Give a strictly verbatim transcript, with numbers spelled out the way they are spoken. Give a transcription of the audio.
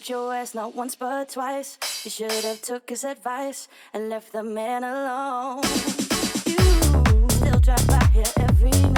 beat your ass not once but twice. You should have took his advice and left the man alone. You still drive by here every